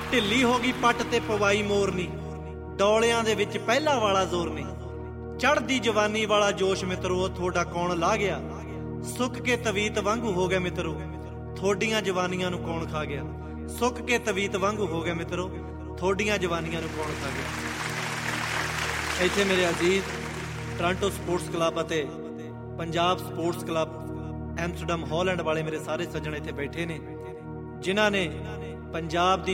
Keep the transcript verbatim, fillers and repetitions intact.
ਢਿੱਲੀ ਹੋ ਗਈ ਪੱਟ ਤੇ ਪਵਾਈ ਮੋਰਨੀ, ਡੋਲਿਆਂ ਦੇ ਵਿੱਚ ਪਹਿਲਾ ਵਾਲਾ ਜ਼ੋਰ ਨਹੀਂ। ਚੜ੍ਹਦੀ ਜਵਾਨੀ ਵਾਲਾ ਜੋਸ਼ ਮਿੱਤਰੋ ਤੁਹਾਡਾ ਕੌਣ ਲਾ ਗਿਆ, ਸੁੱਕ ਕੇ ਤਵੀਤ ਵਾਂਗੂ ਹੋ ਗਿਆ ਮਿੱਤਰੋ ਤੁਹਾਡੀਆਂ ਜਵਾਨੀਆਂ ਨੂੰ ਕੌਣ ਖਾ ਗਿਆ। ਸੁੱਕ ਕੇ ਤਵੀਤ ਵਾਂਗੂ ਹੋ ਗਿਆ ਮਿੱਤਰੋ ਤੁਹਾਡੀਆਂ ਜਵਾਨੀਆਂ ਨੂੰ ਕੌਣ ਖਾ ਗਿਆ। ਇੱਥੇ ਮੇਰੇ ਅਜ਼ੀਜ਼ ਟੋਰਾਂਟੋ ਸਪੋਰਟਸ ਕਲੱਬ ਅਤੇ Punjab sports club Amsterdam Holland ਵਾਲੇ ਮੇਰੇ ਸਾਰੇ ਸੱਜਣ ਇੱਥੇ ਬੈਠੇ ਨੇ, ਜਿਨ੍ਹਾਂ ਨੇ ਪੰਜਾਬ ਦੀ